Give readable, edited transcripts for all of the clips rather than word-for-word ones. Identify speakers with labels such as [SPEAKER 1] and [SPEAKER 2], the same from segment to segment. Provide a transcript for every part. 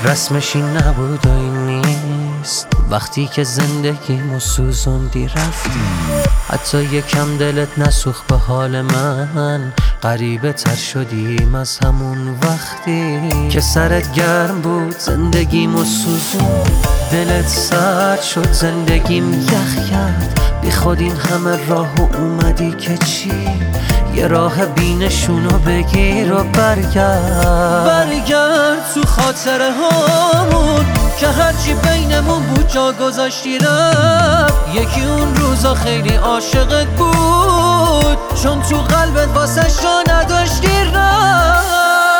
[SPEAKER 1] رسمش این نبود و این نیست. وقتی که زندگیمو سوزوندی رفتی، حتی یکم دلت نسوخت به حال من. غریبه تر شدیم از همون وقتی که سرت گرم بود زندگیمو سوزون. دلت سرد شد زندگیم یخ کرد، بی خود این همه راهو اومدی که چی؟ یه راه بینشونو بگیر و برگرد تو خاطره هامون که هرچی بینمون بود جا گذاشتی رفت. یکی اون روزا خیلی عاشقت بود، چون تو قلبت واسه جا نداشتی رفت.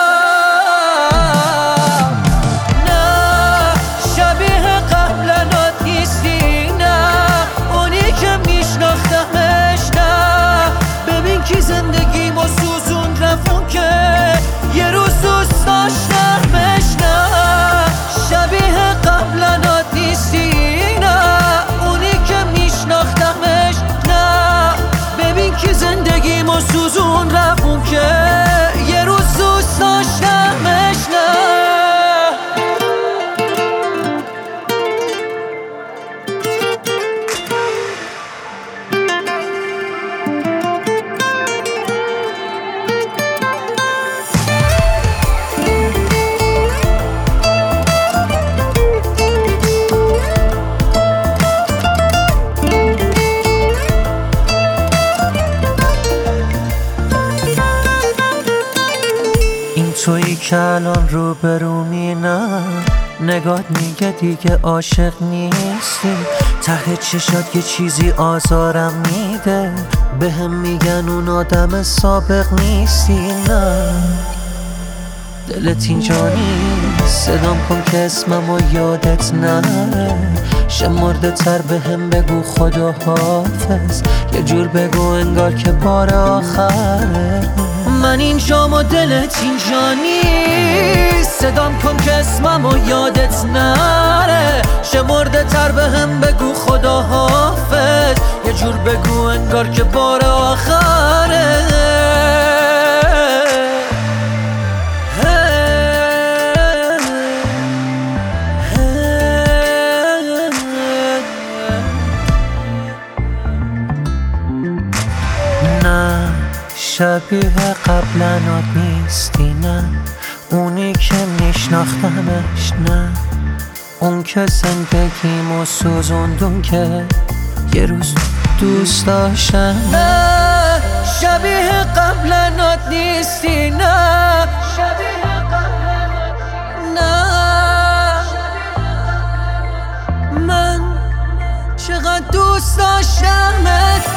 [SPEAKER 1] نه شبیه قبلنات نیستی، نه اونی که میشناختمش. نه ببین کی زندگیمو سوزون رفت که یه روز دوست داشتمش. نه شبیه قبلنات نیستی، نه اونی که میشناختمش. نه ببین کی زندگیمو سوزون رفت که یه روز دوست داشتمش. نه تویی که الان روبرومی، نه نگات میگه دیگه عاشق نیستی. ته چشات یه چیزی آزارم میده، بهم میگن اون آدم سابق نیستی. نه دلت اینجا نیست، صدام کن که اسممو یادت نره. شمرده تر بهم بگو خدا حافظ، یه جور بگو انگار که بار آخره. من اینجام و دلت اینجا نیست، صدام کن که اسممو یادت نره. شمرده تر بهم بگو خدا حافظ، یه جور بگو انگار که بار آخره. نه شبیه قبلنات نیستی، نه اونی که میشناختمش. نه اون که زندگیمو سوزوندون که یه روز دوست داشتم. نه شبیه قبلنات نیستی، نه شبیه قبلنات. نه من چقدر دوست داشتمت.